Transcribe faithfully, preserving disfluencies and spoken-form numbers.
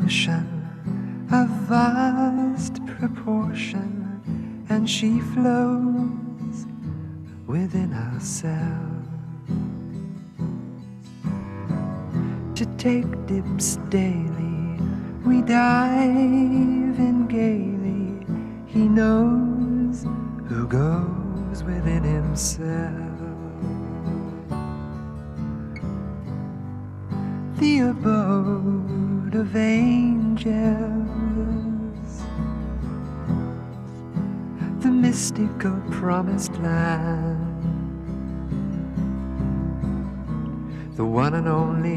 ocean of vast proportion, and she flows within ourselves. To take dips daily, we dive in gaily. He knows who goes within himself. The abode of angels, the mystical promised land, the one and only